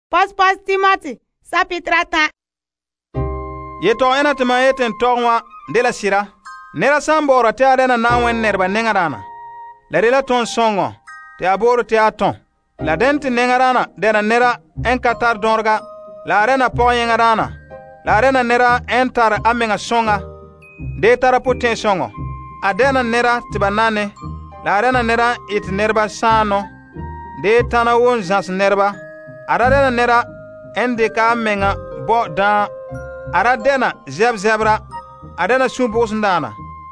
Pos Timothy, chapitre 10. Yeto ena tima yeten togwa de la sira. Nera sambora te adena na wen nerba nengarana. La rela ton songo te aboro te aton. La denti nengarana dena nera en katar dorga. La arena po yengarana. La arena nera entar amenga songa. De tara puten songo. Adena nera tibanane. La arena nera it nerba sano. De tana won zans nerba. Aradena nera ende ka menga bo da aradena zebra adena sumbos ndana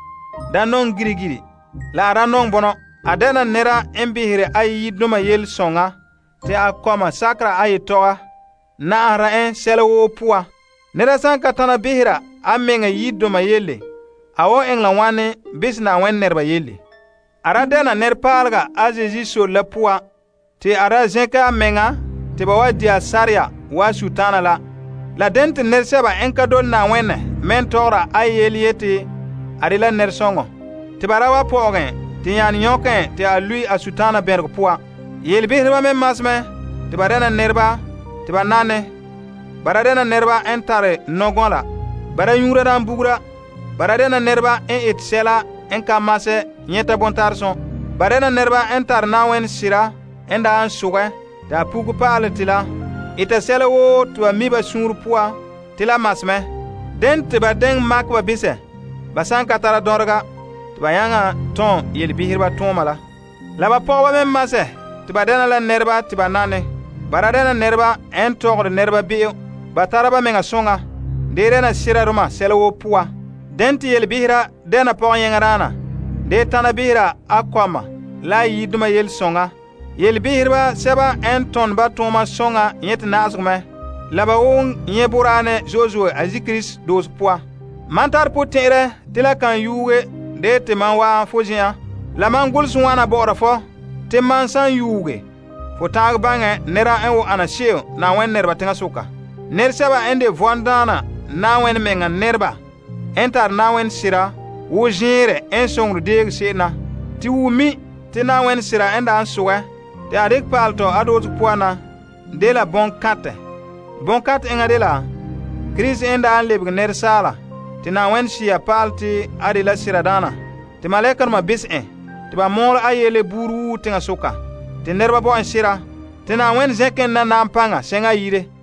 da non girigiri la ara non bono adena nera embihire ayi duma yel songa te akoma sakra ayi toa na ara en selwo puwa nera sanka tana bihira amenga yiduma yelle awo engla wane bisna wen nerba yelle aradena ner palga azizi so la puwa te ara zenka amenga te ba wadia saria wa sutana la dent nerseba enkadol na wenne mentora ayeliete arila nersongo te barawa pogen te yan yoken te alui asutana berg poa yel behriba men masme te barena nerba te banane baradena nerba entare nogola bara yura dan bugra baradena nerba en etsela en kamase nyeta bontarson barena nerba entar na wen sira enda an suge da pugu paale tila ita sela wo tuwa miba sungur puwa tila masme den tiba den makba bise basan katara dorga tiba yanga ton yel bihirba tomala laba pogba men mase tiba dena la nerba tiba nane bara dena nerba en togre nerba biyo bataraba menga songa derena sira ruma sela wo puwa den ti yel bihira dena pog yengarana de tana bihira akwama la yiduma yel songa yel bihirba seba en ton ba toma songa yet nasgme laba won yeburane Josué azikris dos poa mantar potere tila kan yuwe de te man wa fojia la man gulsu wana bora fo te man san yuwe fo tag bange nera en wo anasheo na wen nerba tinga suka ner seba ende vondana na wen menga nerba entar na wen sira wo jere en songru deg sena ti wumi te na wen sira enda an suwe te adik palto adot puana de la bon kat enga de la Chris enda an lebg ner sala te na wen shia palti adi la siradana te malekar ma bis te ba mol ayele buru tinga suka te nerba bo en sira te na wen zeken na nampanga senga yire